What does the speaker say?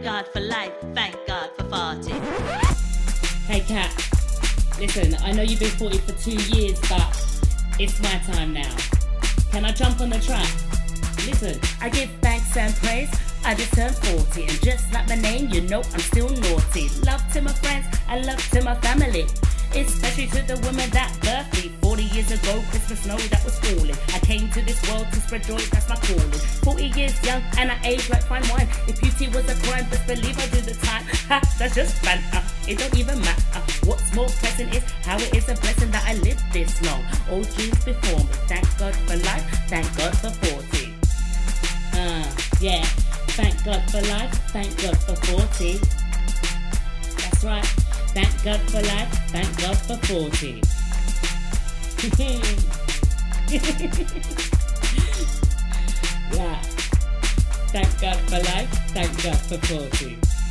Thank God for life, thank God for 40. Hey Kat, listen, I know you've been 40 for 2 years, but it's my time now. Can I jump on the track? Listen. I give thanks and praise, I just turned 40, and just like my name, you know I'm still naughty. Love to my friends and love to my family, especially to the woman that birthed me 40 years ago, Christmas snow that was falling. I came to this world to spread joy, that's my calling. 40 years young and I age like fine wine. If beauty was a crime, best believe I do the time. Ha, that's just banter, it don't even matter. What's more present is how it is a blessing that I lived this long. Old dreams before me, thank God for life, thank God for 40. Yeah, thank God for life, thank God for 40. That's right. Thank God for life, thank God for 40. Yeah. Thank God for life, thank God for 40.